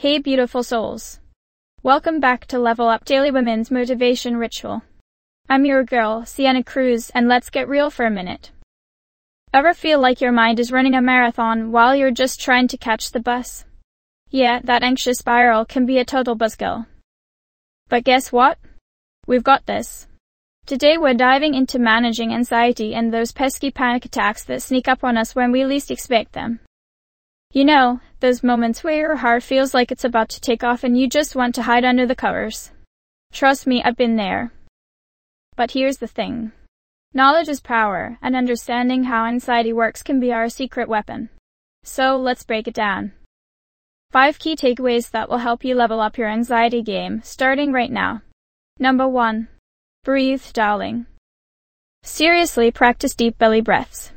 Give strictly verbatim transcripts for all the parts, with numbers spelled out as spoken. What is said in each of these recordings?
Hey beautiful souls. Welcome back to Level Up Daily Women's Motivation Ritual. I'm your girl, Sienna Cruz, and let's get real for a minute. Ever feel like your mind is running a marathon while you're just trying to catch the bus? Yeah, that anxious spiral can be a total buzzkill. But guess what? We've got this. Today we're diving into managing anxiety and those pesky panic attacks that sneak up on us when we least expect them. You know, those moments where your heart feels like it's about to take off and you just want to hide under the covers. Trust me, I've been there. But here's the thing. Knowledge is power, and understanding how anxiety works can be our secret weapon. So let's break it down. Five key takeaways that will help you level up your anxiety game, starting right now. Number one. Breathe, darling. Seriously, practice deep belly breaths.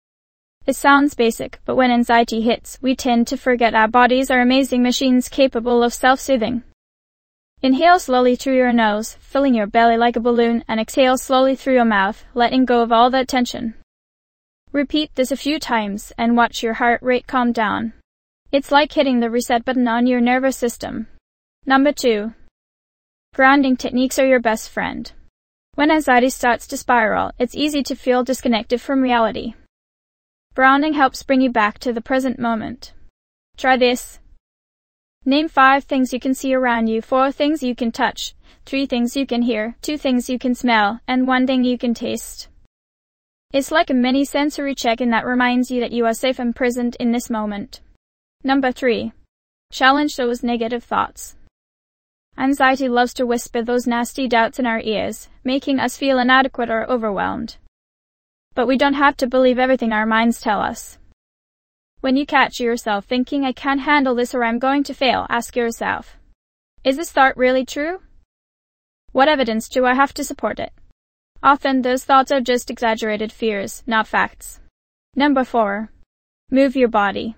It sounds basic, but when anxiety hits, we tend to forget our bodies are amazing machines capable of self-soothing. Inhale slowly through your nose, filling your belly like a balloon, and exhale slowly through your mouth, letting go of all that tension. Repeat this a few times, and watch your heart rate calm down. It's like hitting the reset button on your nervous system. Number two. Grounding techniques are your best friend. When anxiety starts to spiral, it's easy to feel disconnected from reality. Grounding helps bring you back to the present moment. Try this. Name five things you can see around you, four things you can touch, three things you can hear, two things you can smell, and one thing you can taste. It's like a mini sensory check-in that reminds you that you are safe and present in this moment. Number three. Challenge those negative thoughts. Anxiety loves to whisper those nasty doubts in our ears, making us feel inadequate or overwhelmed. But we don't have to believe everything our minds tell us. When you catch yourself thinking, I can't handle this or I'm going to fail, ask yourself, is this thought really true? What evidence do I have to support it? Often those thoughts are just exaggerated fears, not facts. Number four. Move your body.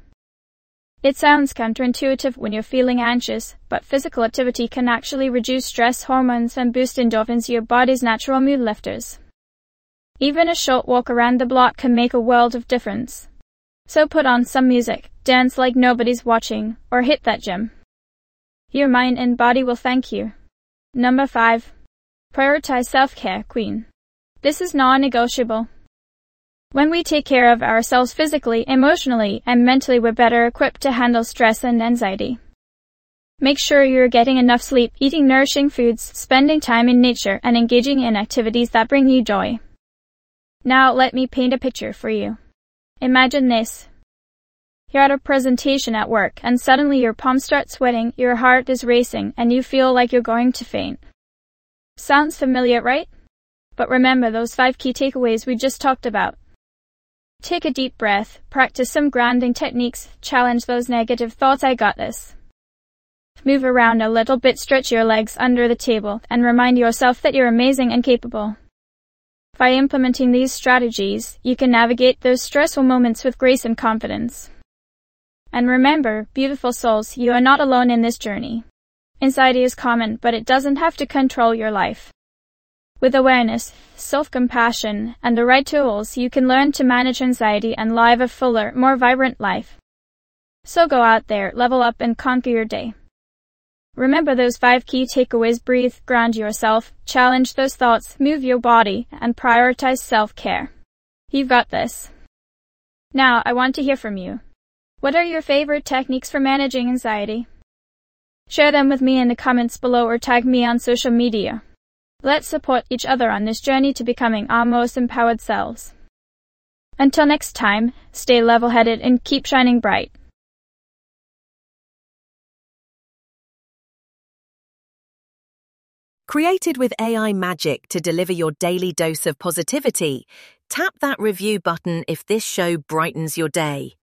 It sounds counterintuitive when you're feeling anxious, but physical activity can actually reduce stress hormones and boost endorphins, your body's natural mood lifters. Even a short walk around the block can make a world of difference. So put on some music, dance like nobody's watching, or hit that gym. Your mind and body will thank you. Number five. Prioritize self-care, queen. This is non-negotiable. When we take care of ourselves physically, emotionally, and mentally, we're better equipped to handle stress and anxiety. Make sure you're getting enough sleep, eating nourishing foods, spending time in nature, and engaging in activities that bring you joy. Now let me paint a picture for you. Imagine this. You're at a presentation at work, and suddenly your palms start sweating, your heart is racing, and you feel like you're going to faint. Sounds familiar, right? But remember those five key takeaways we just talked about. Take a deep breath, practice some grounding techniques, challenge those negative thoughts, I got this. Move around a little bit, stretch your legs under the table, and remind yourself that you're amazing and capable. By implementing these strategies, you can navigate those stressful moments with grace and confidence. And remember, beautiful souls, you are not alone in this journey. Anxiety is common, but it doesn't have to control your life. With awareness, self-compassion, and the right tools, you can learn to manage anxiety and live a fuller, more vibrant life. So go out there, level up, and conquer your day. Remember those five key takeaways: breathe, ground yourself, challenge those thoughts, move your body, and prioritize self-care. You've got this. Now, I want to hear from you. What are your favorite techniques for managing anxiety? Share them with me in the comments below or tag me on social media. Let's support each other on this journey to becoming our most empowered selves. Until next time, stay level-headed and keep shining bright. Created with A I magic to deliver your daily dose of positivity, tap that review button if this show brightens your day.